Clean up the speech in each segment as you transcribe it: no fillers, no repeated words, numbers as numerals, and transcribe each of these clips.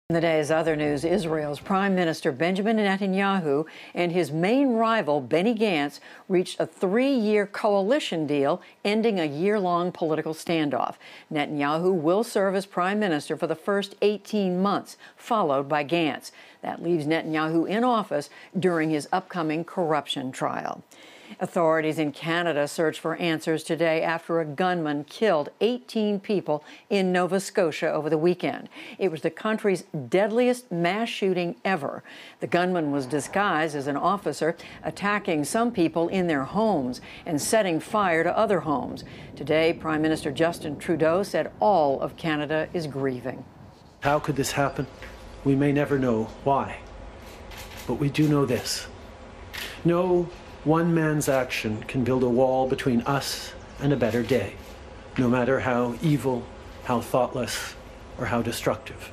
In the day's other news, Israel's Prime Minister Benjamin Netanyahu and his main rival, Benny Gantz, reached a 3-year coalition deal ending a year-long political standoff. Netanyahu will serve as prime minister for the first 18 months, followed by Gantz. That leaves Netanyahu in office during his upcoming corruption trial. Authorities in Canada searched for answers today after a gunman killed 18 people in Nova Scotia over the weekend. It was the country's deadliest mass shooting ever. The gunman was disguised as an officer, attacking some people in their homes and setting fire to other homes. Today, Prime Minister Justin Trudeau said all of Canada is grieving. How could this happen? We may never know why. But we do know this. No one man's action can build a wall between us and a better day, no matter how evil, how thoughtless, or how destructive.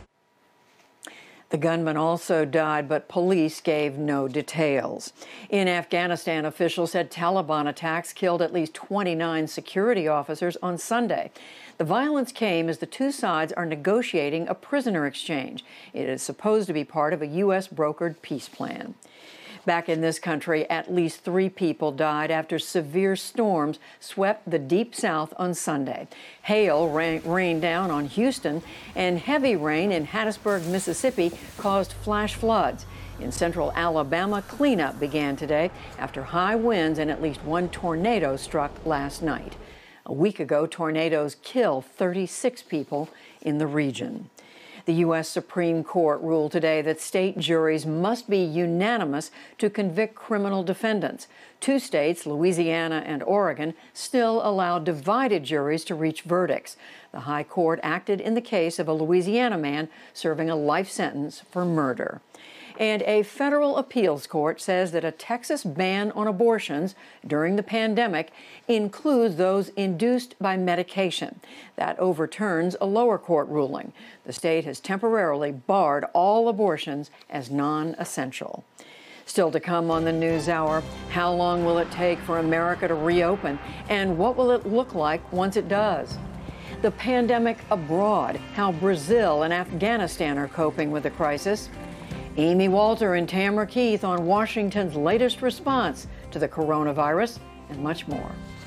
The gunman also died, but police gave no details. In Afghanistan, officials said Taliban attacks killed at least 29 security officers on Sunday. The violence came as the two sides are negotiating a prisoner exchange. It is supposed to be part of a U.S.-brokered peace plan. Back in this country, at least 3 people died after severe storms swept the Deep South on Sunday. Hail rained down on Houston, and heavy rain in Hattiesburg, Mississippi, caused flash floods. In central Alabama, cleanup began today after high winds and at least 1 tornado struck last night. A week ago, tornadoes killed 36 people in the region. The U.S. Supreme Court ruled today that state juries must be unanimous to convict criminal defendants. 2 states, Louisiana and Oregon, still allow divided juries to reach verdicts. The High Court acted in the case of a Louisiana man serving a life sentence for murder. And a federal appeals court says that a Texas ban on abortions during the pandemic includes those induced by medication. That overturns a lower court ruling. The state has temporarily barred all abortions as non-essential. Still to come on the NewsHour, how long will it take for America to reopen, and what will it look like once it does? The pandemic abroad, how Brazil and Afghanistan are coping with the crisis. Amy Walter and Tamara Keith on Washington's latest response to the coronavirus, and much more.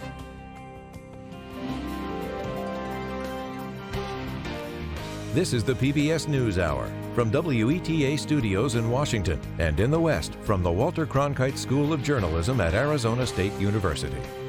This is the PBS NewsHour from WETA Studios in Washington and in the West from the Walter Cronkite School of Journalism at Arizona State University.